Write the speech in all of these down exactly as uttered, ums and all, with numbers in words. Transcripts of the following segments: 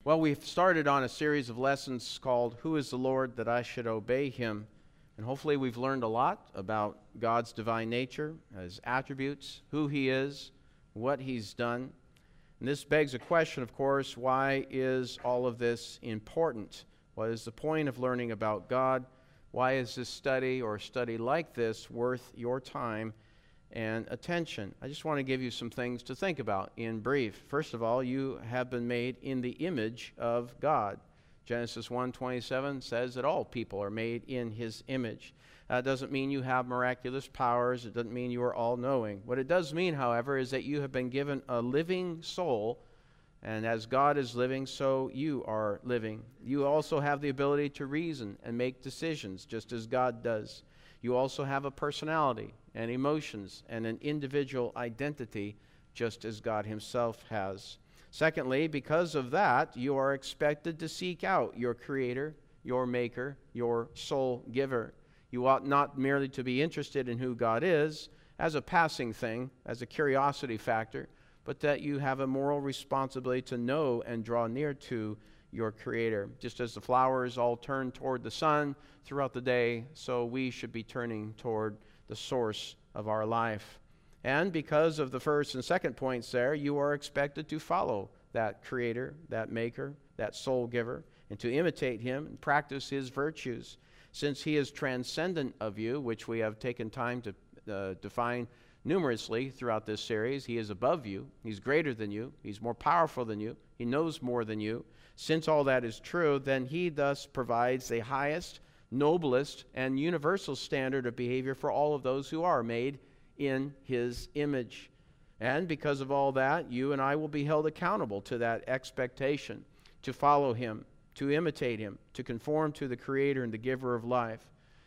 Well, we've started on a series of lessons called Who is the Lord That I Should Obey Him? And hopefully we've learned a lot about God's divine nature, His attributes, who He is, what He's done. And this begs a question, of course, why is all of this important? What is the point of learning about God? Why is this study or a study like this worth your time and attention? I just want to give you some things to think about in brief. First of all, you have been made in the image of God. Genesis one twenty-seven says that all people are made in His image. That doesn't mean you have miraculous powers. It doesn't mean you are all-knowing. What it does mean, however, is that you have been given a living soul, and as God is living, so you are living. You also have the ability to reason and make decisions, just as God does. You also have a personality and emotions and an individual identity, just as God Himself has. Secondly, because of that, you are expected to seek out your Creator, your Maker, your soul giver. You ought not merely to be interested in who God is as a passing thing, as a curiosity factor, but that you have a moral responsibility to know and draw near to your Creator. Just as the flowers all turn toward the sun throughout the day, so we should be turning toward the source of our life. And because of the first and second points there, you are expected to follow that Creator, that Maker, that soul giver, and to imitate Him and practice His virtues. Since He is transcendent of you, which we have taken time to uh, define numerously throughout this series, He is above you, He's greater than you, He's more powerful than you, He knows more than you. Since all that is true, then He thus provides the highest, noblest, and universal standard of behavior for all of those who are made in His image. And because of all that, you and I will be held accountable to that expectation, to follow Him, to imitate Him, to conform to the Creator and the giver of life.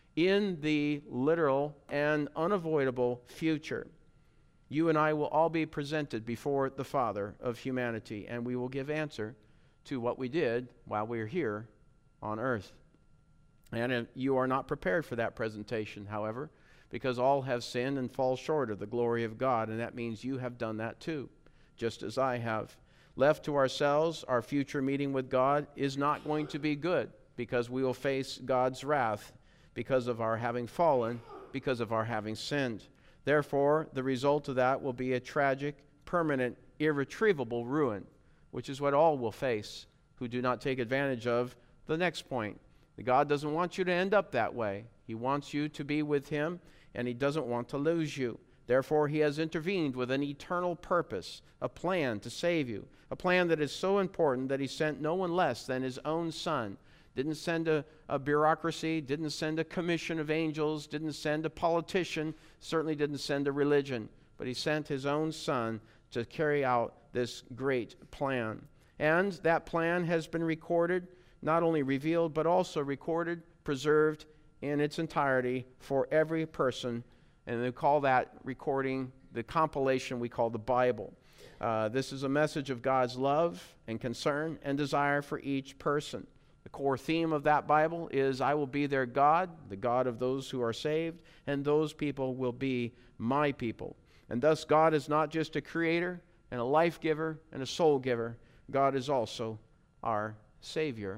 In the literal and unavoidable future, you and I will all be presented before the Father of humanity, and we will give answer to what we did while we were here on earth. And you are not prepared for that presentation, however, because all have sinned and fall short of the glory of God, and that means you have done that too, just as I have. Left to ourselves, our future meeting with God is not going to be good, because we will face God's wrath because of our having fallen, because of our having sinned. Therefore, the result of that will be a tragic, permanent, irretrievable ruin, which is what all will face who do not take advantage of the next point. God doesn't want you to end up that way. He wants you to be with Him, and He doesn't want to lose you. Therefore, He has intervened with an eternal purpose, a plan to save you, a plan that is so important that He sent no one less than His own Son. Didn't send a, a bureaucracy, didn't send a commission of angels, didn't send a politician, certainly didn't send a religion, but He sent His own Son to carry out this great plan. And that plan has been recorded, not only revealed, but also recorded, preserved in its entirety for every person. And they call that recording, the compilation we call the Bible. Uh, this is a message of God's love and concern and desire for each person. The core theme of that Bible is, I will be their God, the God of those who are saved, and those people will be my people. And thus God is not just a creator and a life giver and a soul giver. God is also our Savior.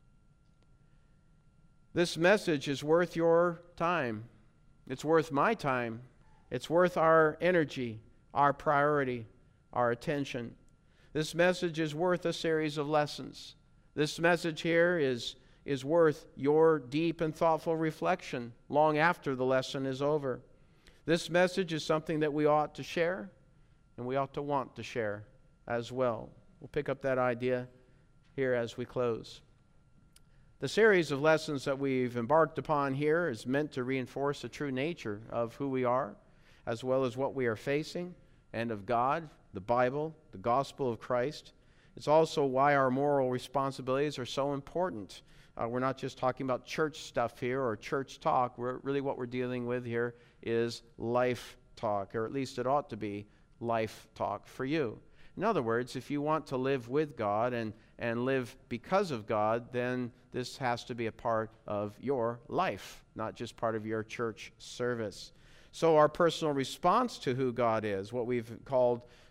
This message is worth your time. It's worth my time. It's worth our energy, our priority, our attention. This message is worth a series of lessons. This message here is, is worth your deep and thoughtful reflection long after the lesson is over. This message is something that we ought to share, and we ought to want to share as well. We'll pick up that idea here as we close. The series of lessons that we've embarked upon here is meant to reinforce the true nature of who we are, as well as what we are facing, and of God, the Bible, the gospel of Christ. It's also why our moral responsibilities are so important. Uh, we're not just talking about church stuff here or church talk. We're, really what we're dealing with here is life talk, or at least it ought to be life talk for you. In other words, if you want to live with God and, and live because of God, then this has to be a part of your life, not just part of your church service. So our personal response to who God is, what we've called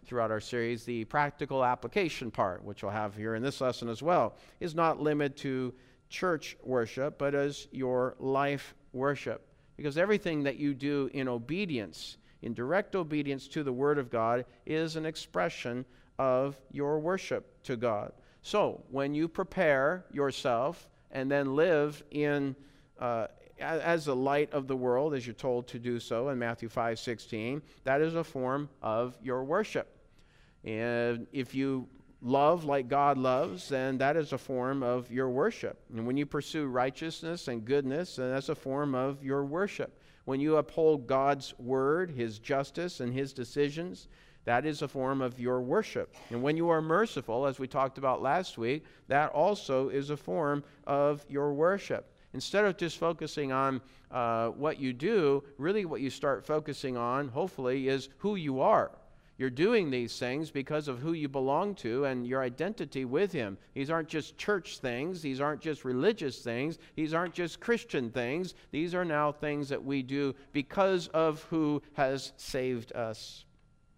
throughout our series, the practical application part, which we'll have here in this lesson as well, is not limited to church worship, but as your life worship. Because everything that you do in obedience, in direct obedience to the Word of God, is an expression of your worship to God. So, when you prepare yourself and then live in uh, as the light of the world, as you're told to do so in Matthew five sixteen, that is a form of your worship. And if you love like God loves, then that is a form of your worship. And when you pursue righteousness and goodness, then that's a form of your worship. When you uphold God's word, His justice, and His decisions, that is a form of your worship. And when you are merciful, as we talked about last week, that also is a form of your worship. Instead of just focusing on uh, what you do, really what you start focusing on, hopefully, is who you are. You're doing these things because of who you belong to and your identity with Him. These aren't just church things. These aren't just religious things. These aren't just Christian things. These are now things that we do because of who has saved us.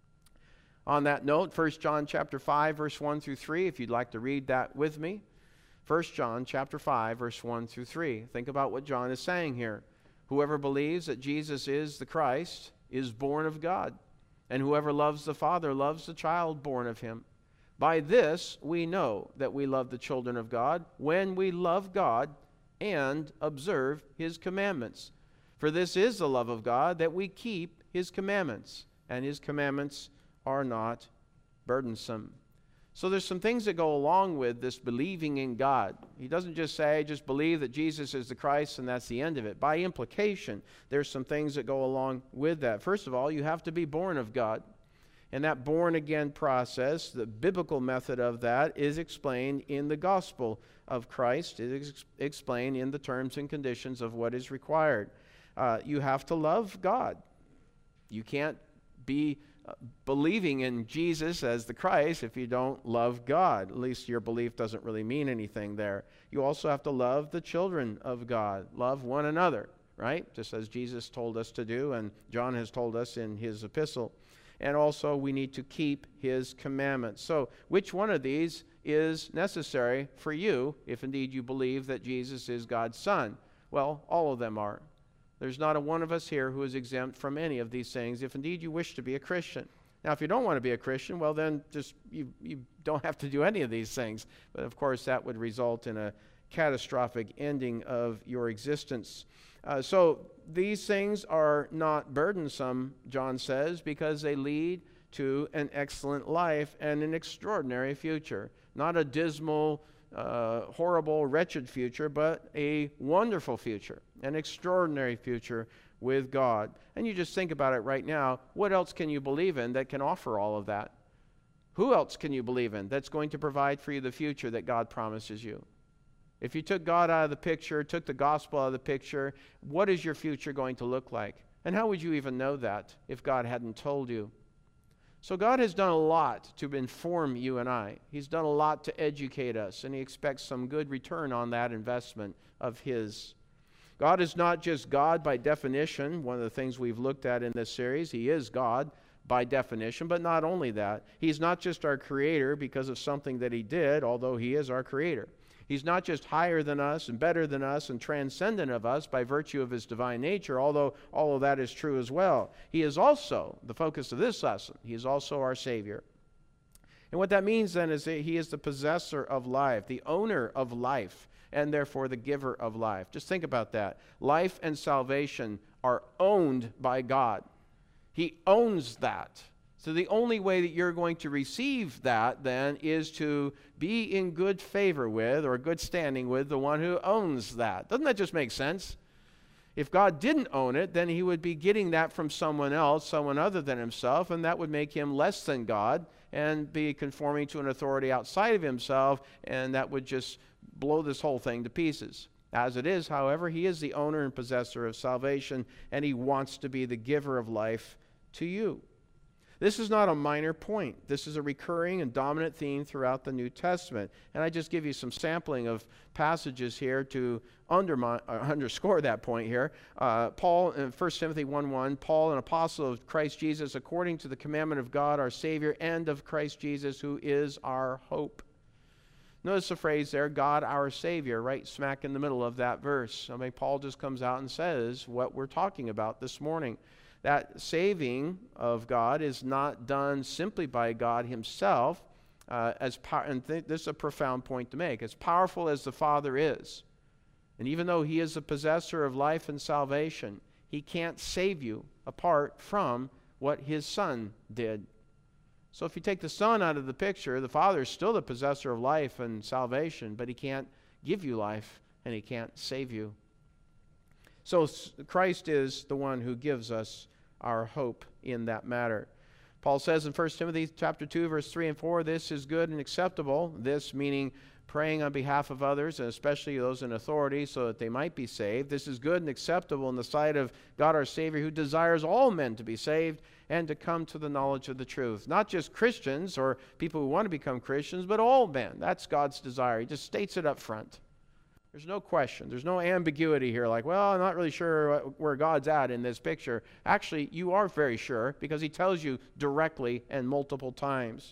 On that note, First John chapter five, verse one through three, if you'd like to read that with me. First John chapter five, verse one through three. Think about what John is saying here. Whoever believes that Jesus is the Christ is born of God, and whoever loves the Father loves the child born of Him. By this we know that we love the children of God, when we love God and observe His commandments. For this is the love of God, that we keep His commandments, and His commandments are not burdensome. So there's some things that go along with this believing in God. He doesn't just say, just believe that Jesus is the Christ and that's the end of it. By implication, there's some things that go along with that. First of all, you have to be born of God. And that born-again process, the biblical method of that, is explained in the gospel of Christ. It is explained in the terms and conditions of what is required. Uh, you have to love God. You can't be Uh, believing in Jesus as the Christ if you don't love God. At least your belief doesn't really mean anything there. You also have to love the children of God. Love one another, right? Just as Jesus told us to do and John has told us in his epistle. And also we need to keep His commandments. So which one of these is necessary for you if indeed you believe that Jesus is God's Son? Well, all of them are. There's not a one of us here who is exempt from any of these things if indeed you wish to be a Christian. Now, if you don't want to be a Christian, well then just you, you don't have to do any of these things. But of course that would result in a catastrophic ending of your existence. Uh, so these things are not burdensome, John says, because they lead to an excellent life and an extraordinary future. Not a dismal, Uh, horrible, wretched future, but a wonderful future, an extraordinary future with God. And you just think about it right now. What else can you believe in that can offer all of that? Who else can you believe in that's going to provide for you the future that God promises you? If you took God out of the picture, took the gospel out of the picture, what is your future going to look like? And how would you even know that if God hadn't told you? So God has done a lot to inform you and I. He's done a lot to educate us, and He expects some good return on that investment of His. God is not just God by definition, one of the things we've looked at in this series. He is God by definition, but not only that. He's not just our Creator because of something that He did, although He is our Creator. He's not just higher than us and better than us and transcendent of us by virtue of His divine nature, although all of that is true as well. He is also, the focus of this lesson, He is also our Savior. And what that means then is that He is the possessor of life, the owner of life, and therefore the giver of life. Just think about that. Life and salvation are owned by God. He owns that. So the only way that you're going to receive that then is to be in good favor with or good standing with the one who owns that. Doesn't that just make sense? If God didn't own it, then He would be getting that from someone else, someone other than Himself, and that would make Him less than God and be conforming to an authority outside of Himself, and that would just blow this whole thing to pieces. As it is, however, He is the owner and possessor of salvation, and He wants to be the giver of life to you. This is not a minor point. This is a recurring and dominant theme throughout the New Testament. And I just give you some sampling of passages here to undermine, uh, underscore that point here. Uh, Paul, in First Timothy one one, Paul, an apostle of Christ Jesus, according to the commandment of God our Savior, and of Christ Jesus, who is our hope. Notice the phrase there, God our Savior, right smack in the middle of that verse. I mean, Paul just comes out and says what we're talking about this morning. That saving of God is not done simply by God himself. Uh, as pow- and th- this is a profound point to make. As powerful as the Father is, and even though he is the possessor of life and salvation, he can't save you apart from what his Son did. So if you take the Son out of the picture, the Father is still the possessor of life and salvation, but he can't give you life and he can't save you. So Christ is the one who gives us our hope in that matter. Paul says in First Timothy chapter two, verse three and four, this is good and acceptable. This meaning praying on behalf of others, and especially those in authority, so that they might be saved. This is good and acceptable in the sight of God our Savior, who desires all men to be saved and to come to the knowledge of the truth. Not just Christians or people who want to become Christians, but all men. That's God's desire. He just states it up front. There's no question. There's no ambiguity here like, well, I'm not really sure where God's at in this picture. Actually, you are very sure because he tells you directly and multiple times.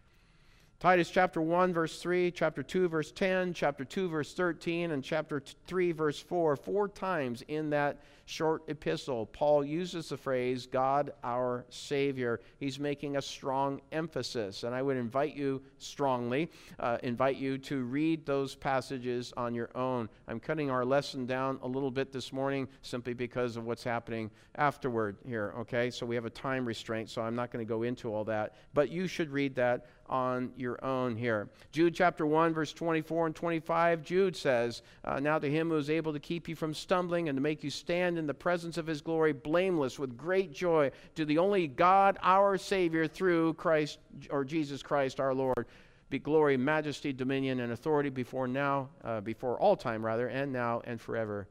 Titus chapter one, verse three, chapter two, verse ten, chapter two, verse thirteen, and chapter three, verse four. Four times in that short epistle, Paul uses the phrase, God our Savior. He's making a strong emphasis. And I would invite you strongly, uh, invite you to read those passages on your own. I'm cutting our lesson down a little bit this morning simply because of what's happening afterward here, okay? So we have a time restraint, so I'm not going to go into all that. But you should read that on your own here. Jude chapter one, verse twenty-four and twenty-five, Jude says, uh, now to him who is able to keep you from stumbling and to make you stand in the presence of his glory blameless with great joy, to the only God our Savior through Christ, or Jesus Christ our Lord, be glory, majesty, dominion, and authority before now, uh, before all time rather, and now and forever.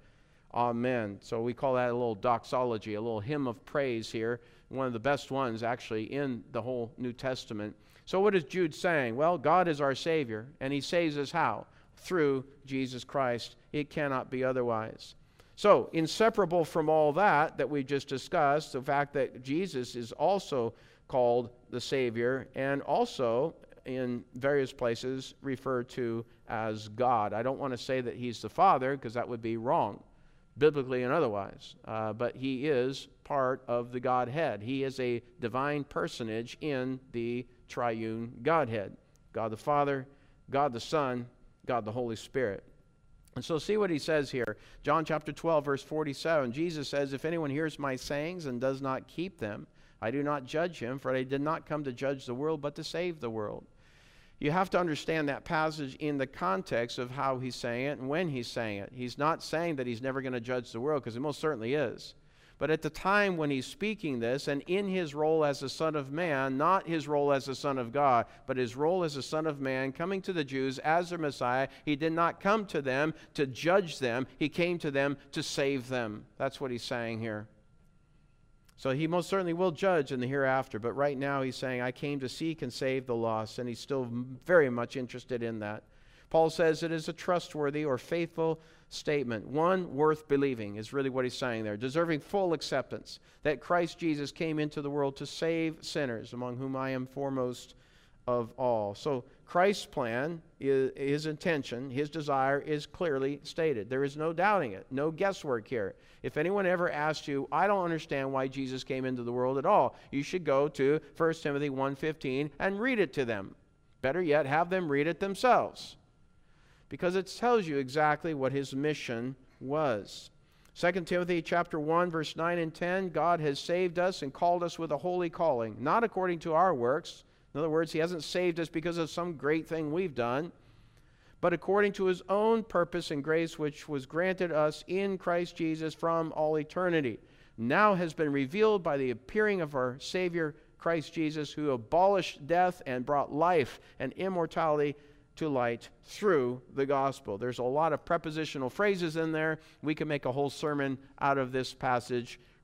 Amen. So we call that a little doxology, a little hymn of praise here, one of the best ones actually in the whole New Testament. So what is Jude saying? Well, God is our Savior, and he saves us how? Through Jesus Christ. It cannot be otherwise. So, inseparable from all that that we just discussed, the fact that Jesus is also called the Savior and also in various places referred to as God. I don't want to say that he's the Father because that would be wrong, biblically and otherwise. Uh, but he is part of the Godhead. He is a divine personage in the triune Godhead. God the Father, God the Son, God the Holy Spirit. And so see what he says here. John chapter twelve, verse forty-seven. Jesus says, if anyone hears my sayings and does not keep them, I do not judge him, for I did not come to judge the world, but to save the world. You have to understand that passage in the context of how he's saying it and when he's saying it. He's not saying that he's never going to judge the world, because he most certainly is. But at the time when he's speaking this, and in his role as the Son of Man, not his role as the Son of God, but his role as the Son of Man, coming to the Jews as their Messiah, he did not come to them to judge them. He came to them to save them. That's what he's saying here. So he most certainly will judge in the hereafter, but right now he's saying, I came to seek and save the lost, and he's still very much interested in that. Paul says it is a trustworthy or faithful statement, one worth believing is really what he's saying there, deserving full acceptance, that Christ Jesus came into the world to save sinners, among whom I am foremost of all. So Christ's plan, is, his intention, his desire is clearly stated. There is no doubting it, no guesswork here. If anyone ever asks you, I don't understand why Jesus came into the world at all, you should go to First Timothy one fifteen and read it to them. Better yet, have them read it themselves, because it tells you exactly what his mission was. Second Timothy chapter one, verse nine and ten, God has saved us and called us with a holy calling, not according to our works. In other words, he hasn't saved us because of some great thing we've done, but according to his own purpose and grace, which was granted us in Christ Jesus from all eternity, now has been revealed by the appearing of our Savior, Christ Jesus, who abolished death and brought life and immortality to light through the gospel. There's a lot of prepositional phrases in there. We can make a whole sermon out of this passage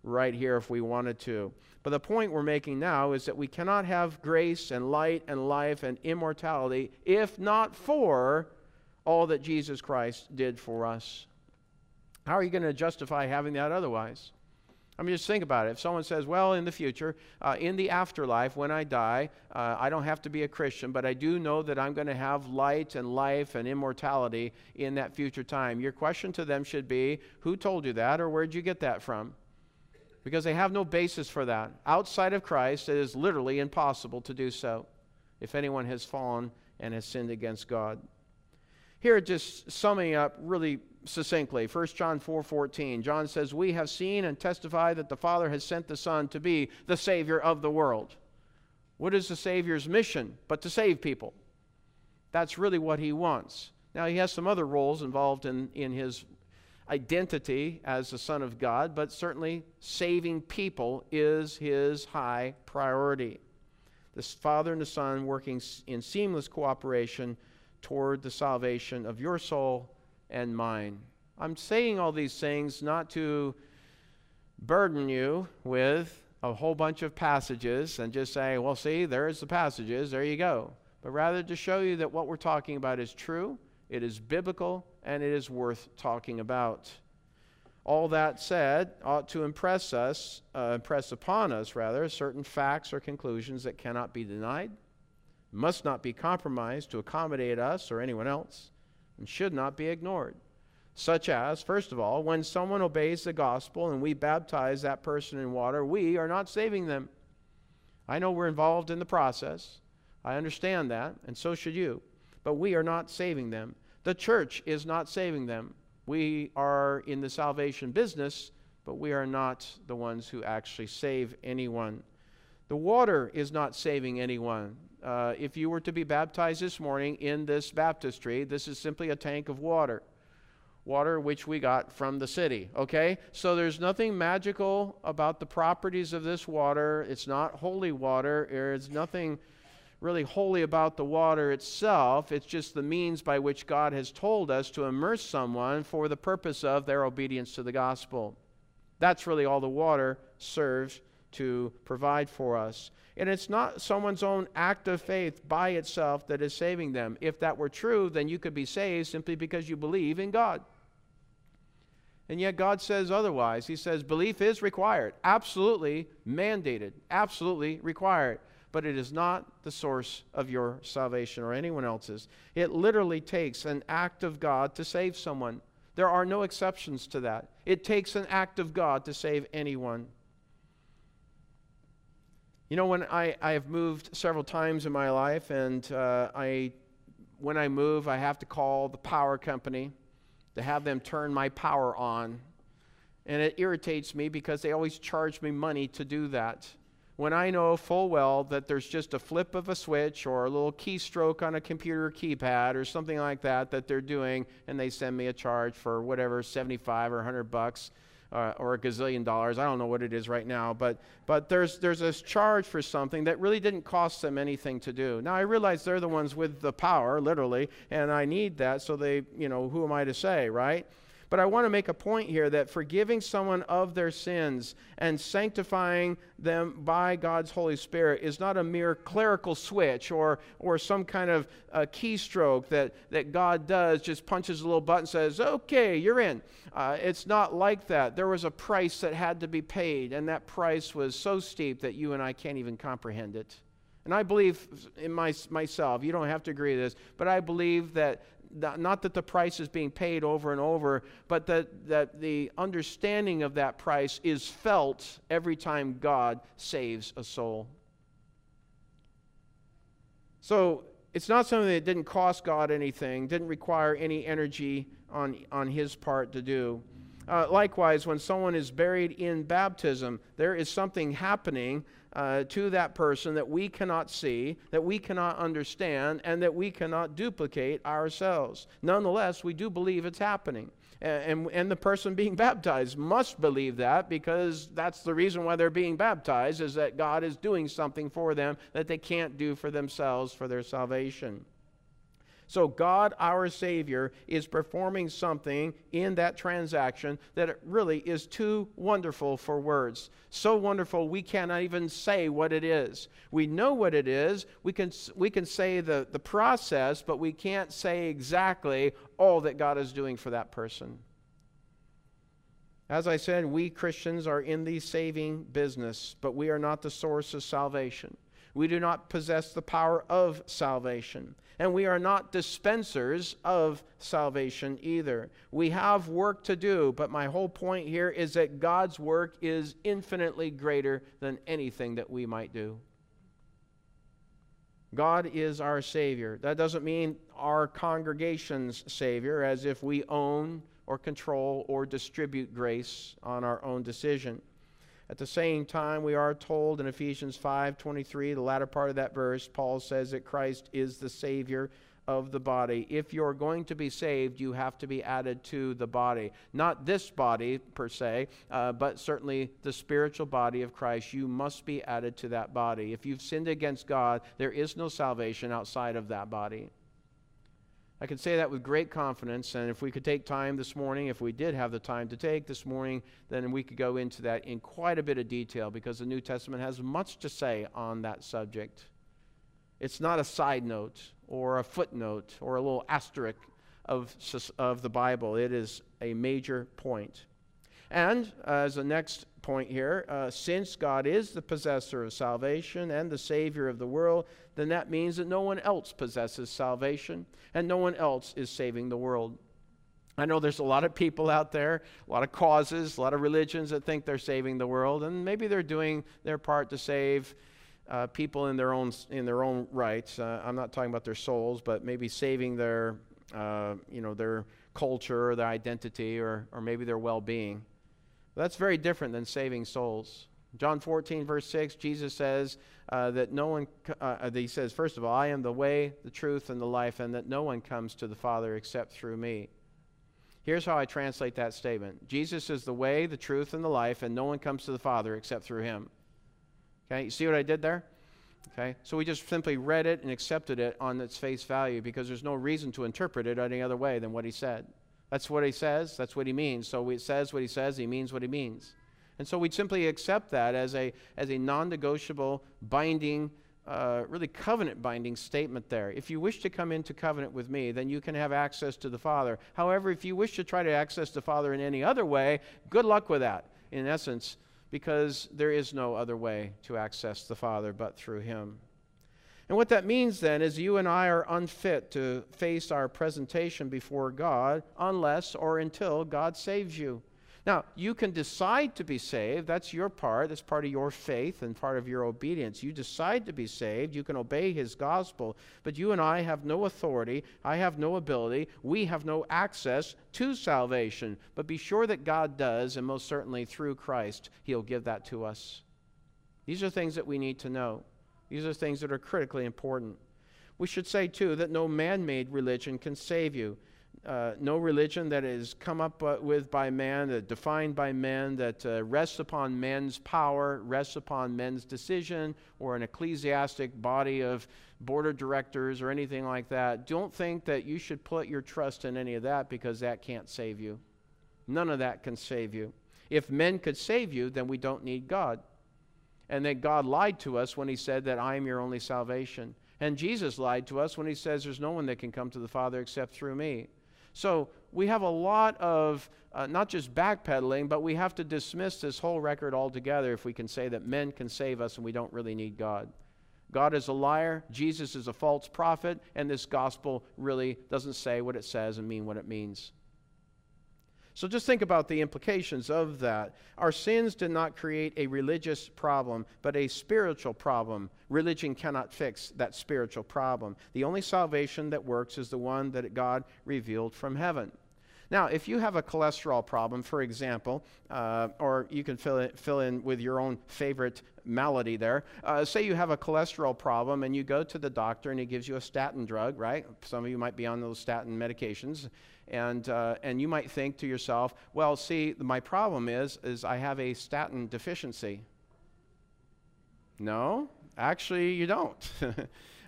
right here if we wanted to. But the point we're making now is that we cannot have grace and light and life and immortality if not for all that Jesus Christ did for us. How are you going to justify having that otherwise? I mean, just think about it. If someone says, well, in the future, uh, in the afterlife, when I die, uh, I don't have to be a Christian, but I do know that I'm going to have light and life and immortality in that future time. Your question to them should be, who told you that, or where'd you get that from? Because they have no basis for that. Outside of Christ, it is literally impossible to do so if anyone has fallen and has sinned against God. Here, just summing up really succinctly, First John four fourteen, John says, we have seen and testified that the Father has sent the Son to be the Savior of the world. What is the Savior's mission but to save people? That's really what he wants. Now, he has some other roles involved in, in his identity as the Son of God, but certainly saving people is his high priority. The Father and the Son working in seamless cooperation toward the salvation of your soul and mine. I'm saying all these things not to burden you with a whole bunch of passages and just say, well, see, there's the passages, there you go. But rather to show you that what we're talking about is true, it is biblical, and it is worth talking about. All that said ought to impress us, uh, impress upon us, rather, certain facts or conclusions that cannot be denied, must not be compromised to accommodate us or anyone else, and should not be ignored. Such as, first of all, when someone obeys the gospel and we baptize that person in water, we are not saving them. I know we're involved in the process. I understand that, and so should you. But we are not saving them. The church is not saving them. We are in the salvation business, but we are not the ones who actually save anyone. The water is not saving anyone. Uh, if you were to be baptized this morning in this baptistry, this is simply a tank of water. Water which we got from the city, okay? So there's nothing magical about the properties of this water. It's not holy water. There's nothing really holy about the water itself. It's just the means by which God has told us to immerse someone for the purpose of their obedience to the gospel. That's really all the water serves to provide for us. And it's not someone's own act of faith by itself that is saving them. If that were true, then you could be saved simply because you believe in God. And yet God says otherwise. He says belief is required, absolutely mandated, absolutely required. But it is not the source of your salvation or anyone else's. It literally takes an act of God to save someone. There are no exceptions to that. It takes an act of God to save anyone. You know, when I, I have moved several times in my life, and uh, I, when I move, I have to call the power company to have them turn my power on. And it irritates me because they always charge me money to do that, when I know full well that there's just a flip of a switch or a little keystroke on a computer keypad or something like that that they're doing, and they send me a charge for whatever, seventy-five or a hundred bucks. Uh, or a gazillion dollars. I don't know what it is right now, but but there's there's this charge for something that really didn't cost them anything to do. Now I realize they're the ones with the power, literally, and I need that, so they, you know, who am I to say, right? But I want to make a point here that forgiving someone of their sins and sanctifying them by God's Holy Spirit is not a mere clerical switch or or some kind of uh, keystroke that, that God does, just punches a little button and says, okay, you're in. Uh, it's not like that. There was a price that had to be paid, and that price was so steep that you and I can't even comprehend it. And I believe in my, myself, you don't have to agree with this, but I believe that not that the price is being paid over and over, but that, that the understanding of that price is felt every time God saves a soul. So it's not something that didn't cost God anything, didn't require any energy on, on his part to do. Uh, likewise, when someone is buried in baptism, there is something happening uh, to that person that we cannot see, that we cannot understand, and that we cannot duplicate ourselves. Nonetheless, we do believe it's happening. And, and, and the person being baptized must believe that, because that's the reason why they're being baptized, is that God is doing something for them that they can't do for themselves for their salvation. So God, our Savior, is performing something in that transaction that it really is too wonderful for words. So wonderful we cannot even say what it is. We know what it is. We can, we can say the, the process, but we can't say exactly all that God is doing for that person. As I said, we Christians are in the saving business, but we are not the source of salvation. We do not possess the power of salvation. And we are not dispensers of salvation either. We have work to do, but my whole point here is that God's work is infinitely greater than anything that we might do. God is our Savior. That doesn't mean our congregation's Savior, as if we own or control or distribute grace on our own decision. At the same time, we are told in Ephesians five twenty-three, the latter part of that verse, Paul says that Christ is the Savior of the body. If you're going to be saved, you have to be added to the body. Not this body per se, uh, but certainly the spiritual body of Christ. You must be added to that body. If you've sinned against God, there is no salvation outside of that body. I can say that with great confidence, and if we could take time this morning, if we did have the time to take this morning, then we could go into that in quite a bit of detail, because the New Testament has much to say on that subject. It's not a side note or a footnote or a little asterisk of, of the Bible. It is a major point. And uh, as the next point here, uh, since God is the possessor of salvation and the Savior of the world, then that means that no one else possesses salvation and no one else is saving the world. I know there's a lot of people out there, a lot of causes, a lot of religions that think they're saving the world, and maybe they're doing their part to save uh, people in their own in their own rights. Uh, I'm not talking about their souls, but maybe saving their uh, you know their culture or their identity or or maybe their well-being. That's very different than saving souls. John fourteen, verse six, Jesus says uh, that no one, uh, he says, first of all, I am the way, the truth, and the life, and that no one comes to the Father except through me. Here's how I translate that statement. Jesus is the way, the truth, and the life, and no one comes to the Father except through him. Okay, you see what I did there? Okay, so we just simply read it and accepted it on its face value because there's no reason to interpret it any other way than what he said. That's what he says. That's what he means. So it says what he says. He means what he means. And so we'd simply accept that as a as a non-negotiable, binding, uh, really covenant-binding statement there. If you wish to come into covenant with me, then you can have access to the Father. However, if you wish to try to access the Father in any other way, good luck with that, in essence, because there is no other way to access the Father but through him. And what that means then is you and I are unfit to face our presentation before God unless or until God saves you. Now, you can decide to be saved. That's your part. That's part of your faith and part of your obedience. You decide to be saved. You can obey his gospel. But you and I have no authority. I have no ability. We have no access to salvation. But be sure that God does, and most certainly through Christ, he'll give that to us. These are things that we need to know. These are things that are critically important. We should say, too, that no man-made religion can save you. Uh, no religion that is come up uh, with by man, that defined by men, that uh, rests upon men's power, rests upon men's decision, or an ecclesiastic body of board of directors or anything like that. Don't think that you should put your trust in any of that, because that can't save you. None of that can save you. If men could save you, then we don't need God. And that God lied to us when he said that I am your only salvation. And Jesus lied to us when he says there's no one that can come to the Father except through me. So we have a lot of, uh, not just backpedaling, but we have to dismiss this whole record altogether if we can say that men can save us and we don't really need God. God is a liar, Jesus is a false prophet, and this gospel really doesn't say what it says and mean what it means. So just think about the implications of that. Our sins did not create a religious problem, but a spiritual problem. Religion cannot fix that spiritual problem. The only salvation that works is the one that God revealed from heaven. Now, if you have a cholesterol problem, for example, uh, or you can fill, it, fill in with your own favorite malady there. Uh, say you have a cholesterol problem and you go to the doctor and he gives you a statin drug, right? Some of you might be on those statin medications. And, uh, and you might think to yourself, well, see, my problem is, is I have a statin deficiency. No, actually you don't.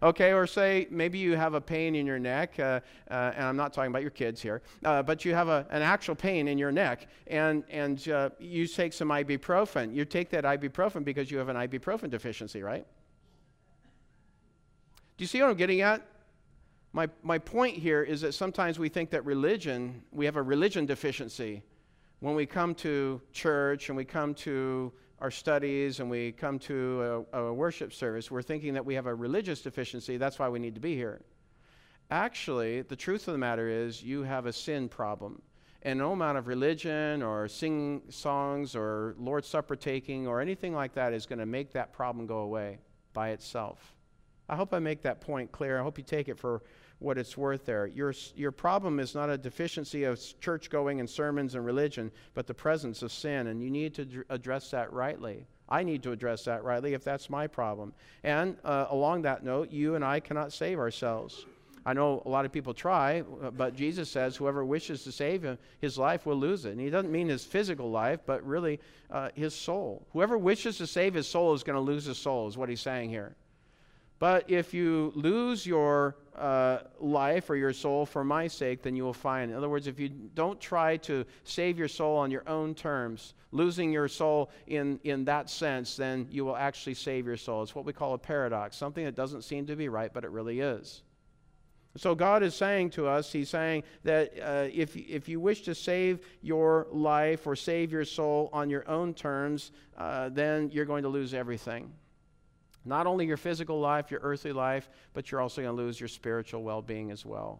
Okay, or say maybe you have a pain in your neck, uh, uh, and I'm not talking about your kids here, uh, but you have a, an actual pain in your neck, and, and uh, you take some ibuprofen. You take that ibuprofen because you have an ibuprofen deficiency, right? Do you see what I'm getting at? My, my point here is that sometimes we think that religion, we have a religion deficiency. When we come to church and we come to our studies and we come to a, a worship service, we're thinking that we have a religious deficiency. That's why we need to be here. Actually, the truth of the matter is you have a sin problem. And no amount of religion or singing songs or Lord's Supper taking or anything like that is going to make that problem go away by itself. I hope I make that point clear. I hope you take it for what it's worth there. Your, your problem is not a deficiency of church going and sermons and religion, but the presence of sin, and you need to d- address that rightly. I need to address that rightly if that's my problem. And uh, along that note, you and I cannot save ourselves. I know a lot of people try, but Jesus says whoever wishes to save him, his life will lose it. And he doesn't mean his physical life, but really uh, his soul. Whoever wishes to save his soul is going to lose his soul, is what he's saying here. But if you lose your uh, life or your soul for my sake, then you will find. In other words, if you don't try to save your soul on your own terms, losing your soul in, in that sense, then you will actually save your soul. It's what we call a paradox, something that doesn't seem to be right, but it really is. So God is saying to us, he's saying that uh, if, if you wish to save your life or save your soul on your own terms, uh, then you're going to lose everything. Not only your physical life, your earthly life, but you're also going to lose your spiritual well-being as well.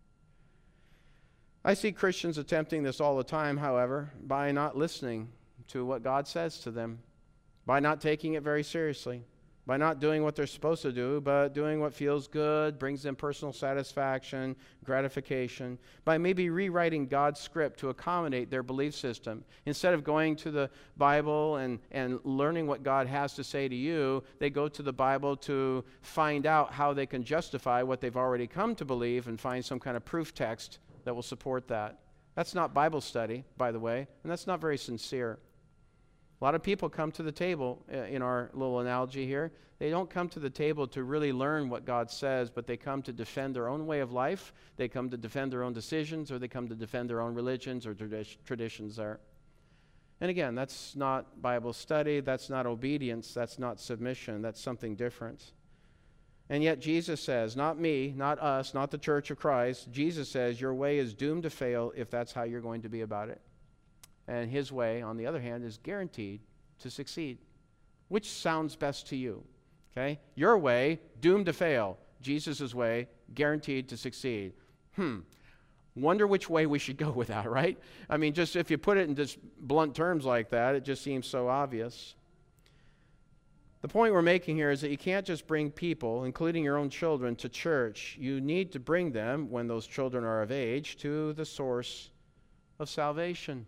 I see Christians attempting this all the time, however, by not listening to what God says to them, by not taking it very seriously, by not doing what they're supposed to do, but doing what feels good, brings them personal satisfaction, gratification, by maybe rewriting God's script to accommodate their belief system. Instead of going to the Bible and, and learning what God has to say to you, they go to the Bible to find out how they can justify what they've already come to believe and find some kind of proof text that will support that. That's not Bible study, by the way, and that's not very sincere. A lot of people come to the table, uh, in our little analogy here, they don't come to the table to really learn what God says, but they come to defend their own way of life, they come to defend their own decisions, or they come to defend their own religions or tradi- traditions there. And again, that's not Bible study, that's not obedience, that's not submission, that's something different. And yet Jesus says, not me, not us, not the Church of Christ, Jesus says your way is doomed to fail if that's how you're going to be about it. And his way, on the other hand, is guaranteed to succeed. Which sounds best to you? Okay? Your way, doomed to fail. Jesus' way, guaranteed to succeed. Hmm. Wonder which way we should go with that, right? I mean, just if you put it in just blunt terms like that, it just seems so obvious. The point we're making here is that you can't just bring people, including your own children, to church. You need to bring them, when those children are of age, to the source of salvation.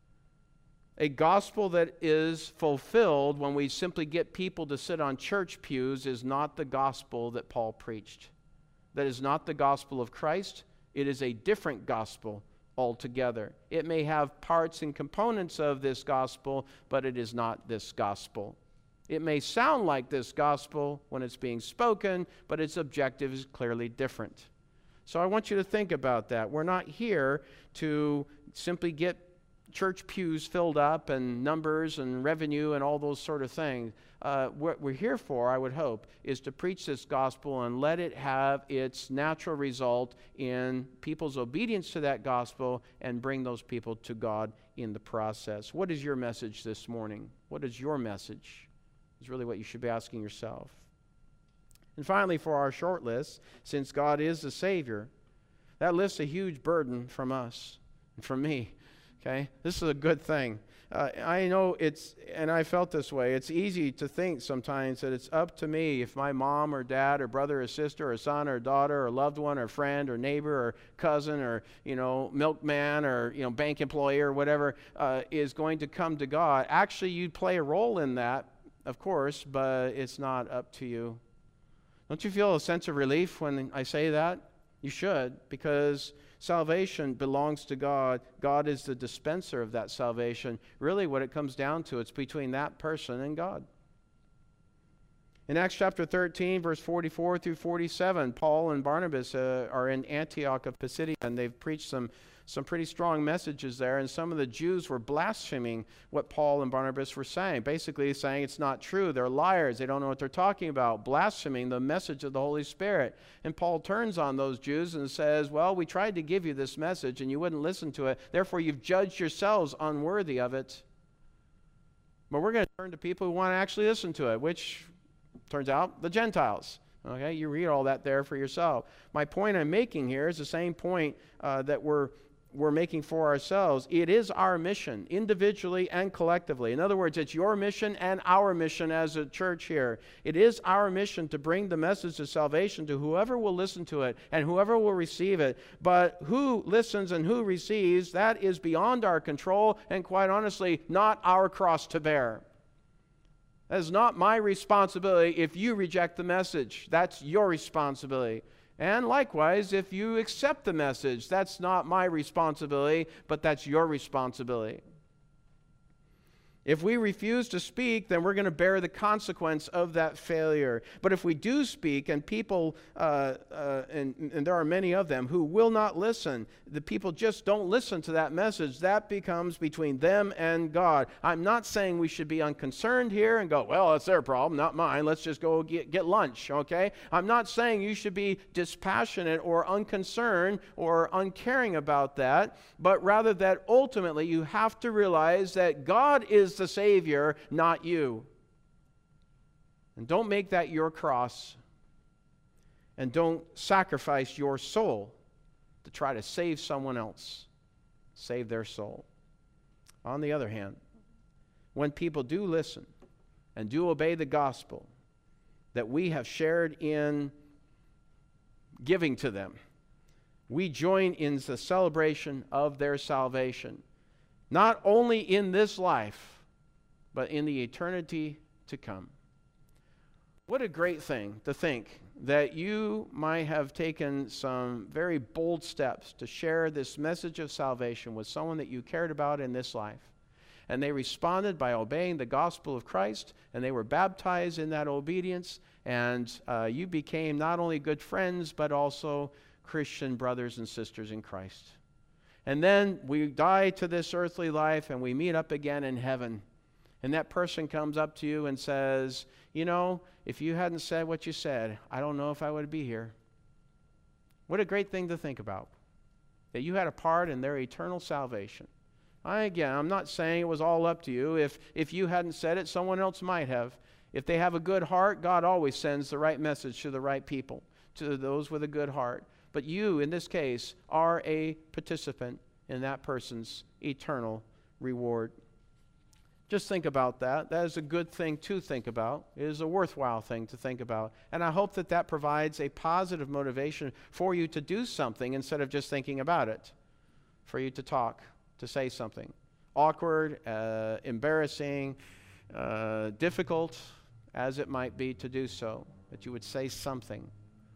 A gospel that is fulfilled when we simply get people to sit on church pews is not the gospel that Paul preached. That is not the gospel of Christ. It is a different gospel altogether. It may have parts and components of this gospel, but it is not this gospel. It may sound like this gospel when it's being spoken, but its objective is clearly different. So I want you to think about that. We're not here to simply get church pews filled up and numbers and revenue and all those sort of things. Uh, what we're here for, I would hope, is to preach this gospel and let it have its natural result in people's obedience to that gospel and bring those people to God in the process. What is your message this morning? What is your message? Is really what you should be asking yourself. And finally, for our short list, since God is the Savior, that lifts a huge burden from us and from me. Okay, this is a good thing. Uh, I know it's, and I felt this way, it's easy to think sometimes that it's up to me if my mom or dad or brother or sister or son or daughter or loved one or friend or neighbor or cousin or, you know, milkman or, you know, bank employee or whatever uh, is going to come to God. Actually, you play a role in that, of course, but it's not up to you. Don't you feel a sense of relief when I say that? You should, because salvation belongs to God. God is the dispenser of that salvation. Really, what it comes down to, it's between that person and God. In Acts chapter thirteen, verse forty-four through forty-seven, Paul and Barnabas uh, are in Antioch of Pisidia, and they've preached some, some pretty strong messages there, and some of the Jews were blaspheming what Paul and Barnabas were saying, basically saying it's not true, they're liars, they don't know what they're talking about, blaspheming the message of the Holy Spirit. And Paul turns on those Jews and says, well, we tried to give you this message, and you wouldn't listen to it, therefore you've judged yourselves unworthy of it. But we're going to turn to people who want to actually listen to it, which turns out the Gentiles. Okay, you read all that there for yourself. My point I'm making here is the same point uh, that we're we're making for ourselves. It is our mission, individually and collectively. In other words, it's your mission and our mission as a church here. It is our mission to bring the message of salvation to whoever will listen to it and whoever will receive it. But who listens and who receives, that is beyond our control and, quite honestly, not our cross to bear. That is not my responsibility if you reject the message. That's your responsibility. And likewise, if you accept the message, that's not my responsibility, but that's your responsibility. If we refuse to speak, then we're going to bear the consequence of that failure. But if we do speak, and people, uh, uh, and, and there are many of them, who will not listen, the people just don't listen to that message, that becomes between them and God. I'm not saying we should be unconcerned here and go, well, that's their problem, not mine. Let's just go get, get lunch, okay? I'm not saying you should be dispassionate or unconcerned or uncaring about that, but rather that ultimately you have to realize that God is the Savior, not you. And don't make that your cross. And don't sacrifice your soul to try to save someone else. Save their soul. On the other hand, when people do listen and do obey the gospel that we have shared in giving to them, we join in the celebration of their salvation, not only in this life, but in the eternity to come. What a great thing to think that you might have taken some very bold steps to share this message of salvation with someone that you cared about in this life. And they responded by obeying the gospel of Christ, and they were baptized in that obedience, and uh, you became not only good friends, but also Christian brothers and sisters in Christ. And then we die to this earthly life, and we meet up again in heaven. And that person comes up to you and says, you know, if you hadn't said what you said, I don't know if I would be here. What a great thing to think about, that you had a part in their eternal salvation. I, again, I'm not saying it was all up to you. If, if you hadn't said it, someone else might have. If they have a good heart, God always sends the right message to the right people, to those with a good heart. But you, in this case, are a participant in that person's eternal reward. Just think about that. That is a good thing to think about. It is a worthwhile thing to think about. And I hope that that provides a positive motivation for you to do something instead of just thinking about it, for you to talk, to say something. Awkward, uh, embarrassing, uh, difficult as it might be to do so, that you would say something.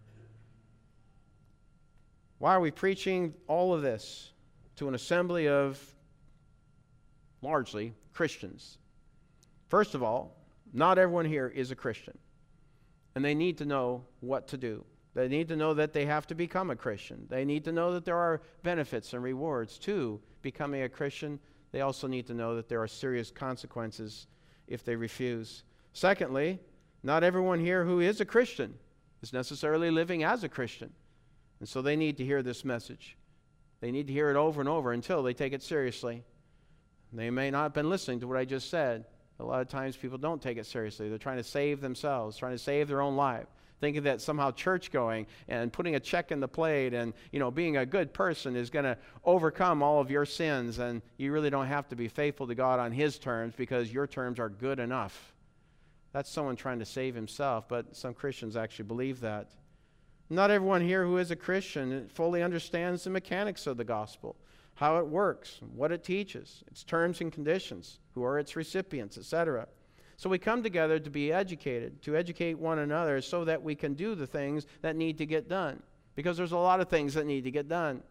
Why are we preaching all of this to an assembly of largely Christians? First of all, not everyone here is a Christian, and they need to know what to do. They need to know that they have to become a Christian. They need to know that there are benefits and rewards to becoming a Christian. They also need to know that there are serious consequences if they refuse. Secondly, not everyone here who is a Christian is necessarily living as a Christian, and so they need to hear this message. They need to hear it over and over until they take it seriously. They may not have been listening to what I just said. A lot of times people don't take it seriously. They're trying to save themselves, trying to save their own life, thinking that somehow church going and putting a check in the plate and, you know, being a good person is going to overcome all of your sins, and you really don't have to be faithful to God on His terms because your terms are good enough. That's someone trying to save himself, but some Christians actually believe that. Not everyone here who is a Christian fully understands the mechanics of the gospel, how it works, what it teaches, its terms and conditions, who are its recipients, et cetera. So we come together to be educated, to educate one another so that we can do the things that need to get done. Because there's a lot of things that need to get done.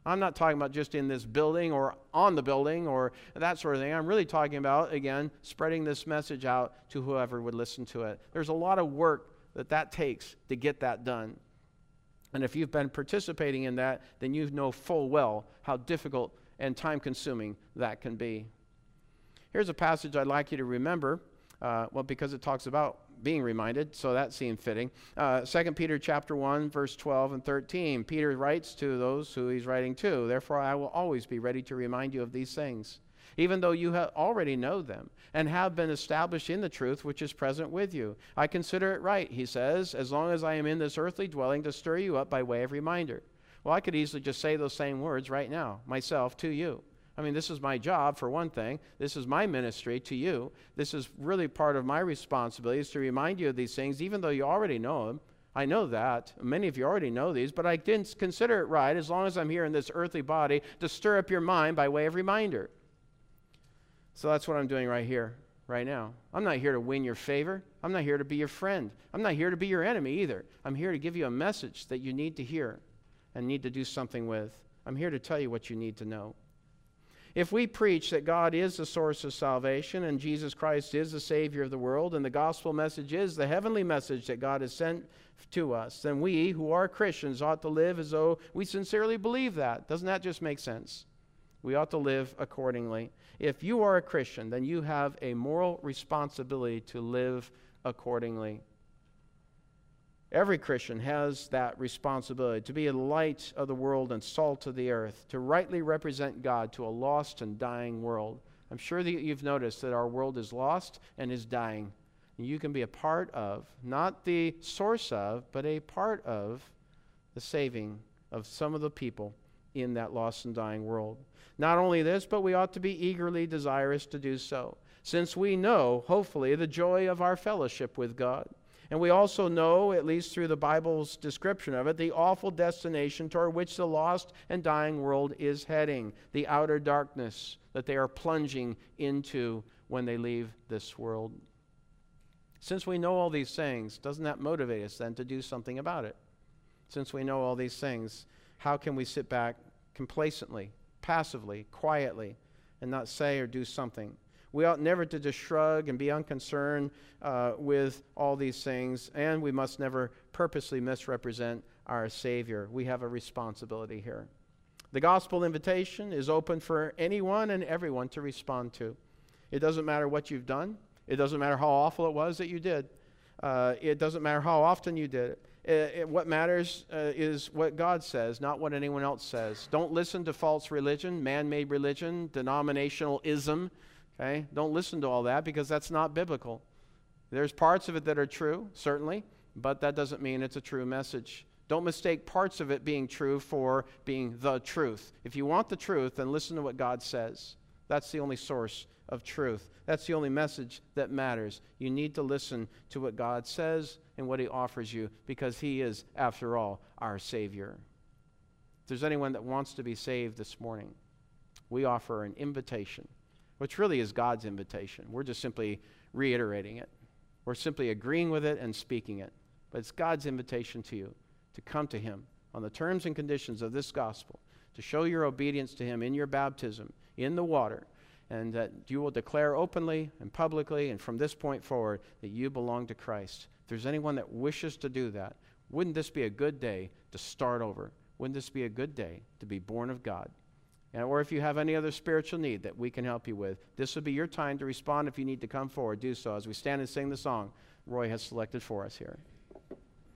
I'm not talking about just in this building or on the building or that sort of thing. I'm really talking about, again, spreading this message out to whoever would listen to it. There's a lot of work that that takes to get that done. And if you've been participating in that, then you know full well how difficult and time-consuming that can be. Here's a passage I'd like you to remember, uh, well, because it talks about being reminded, so that seemed fitting. Uh, Second Peter chapter one, verse twelve and thirteen. Peter writes to those who he's writing to, "Therefore I will always be ready to remind you of these things, even though you have already know them and have been established in the truth which is present with you. I consider it right," he says, "as long as I am in this earthly dwelling, to stir you up by way of reminder." Well, I could easily just say those same words right now, myself, to you. I mean, this is my job, for one thing. This is my ministry to you. This is really part of my responsibility, is to remind you of these things, even though you already know them. I know that. Many of you already know these, but I didn't consider it right, as long as I'm here in this earthly body, to stir up your mind by way of reminder. So that's what I'm doing right here, right now. I'm not here to win your favor. I'm not here to be your friend. I'm not here to be your enemy either. I'm here to give you a message that you need to hear and need to do something with. I'm here to tell you what you need to know. If we preach that God is the source of salvation and Jesus Christ is the Savior of the world and the gospel message is the heavenly message that God has sent to us, then we who are Christians ought to live as though we sincerely believe that. Doesn't that just make sense? We ought to live accordingly. If you are a Christian, then you have a moral responsibility to live accordingly. Every Christian has that responsibility to be a light of the world and salt of the earth, to rightly represent God to a lost and dying world. I'm sure that you've noticed that our world is lost and is dying. And you can be a part of, not the source of, but a part of the saving of some of the people in that lost and dying world. Not only this, but we ought to be eagerly desirous to do so, since we know, hopefully, the joy of our fellowship with God. And we also know, at least through the Bible's description of it, the awful destination toward which the lost and dying world is heading, the outer darkness that they are plunging into when they leave this world. Since we know all these things, doesn't that motivate us then to do something about it? Since we know all these things, how can we sit back complacently, passively, quietly, and not say or do something? We ought never to just shrug and be unconcerned uh, with all these things, and we must never purposely misrepresent our Savior. We have a responsibility here. The gospel invitation is open for anyone and everyone to respond to. It doesn't matter what you've done. It doesn't matter how awful it was that you did. Uh, it doesn't matter how often you did it. It, it what matters uh, is what God says, not what anyone else says. Don't listen to false religion, man-made religion, denominationalism. Okay? Don't listen to all that, because that's not biblical. There's parts of it that are true, certainly, but that doesn't mean it's a true message. Don't mistake parts of it being true for being the truth. If you want the truth, then listen to what God says. That's the only source of truth. That's the only message that matters. You need to listen to what God says and what He offers you, because He is, after all, our Savior. If there's anyone that wants to be saved this morning, we offer an invitation, which really is God's invitation. We're just simply reiterating it. We're simply agreeing with it and speaking it. But it's God's invitation to you to come to Him on the terms and conditions of this gospel, to show your obedience to Him in your baptism, in the water, and that you will declare openly and publicly and from this point forward that you belong to Christ. If there's anyone that wishes to do that, wouldn't this be a good day to start over? Wouldn't this be a good day to be born of God? And, or if you have any other spiritual need that we can help you with, this would be your time to respond. If you need to come forward, do so as we stand and sing the song Roy has selected for us here.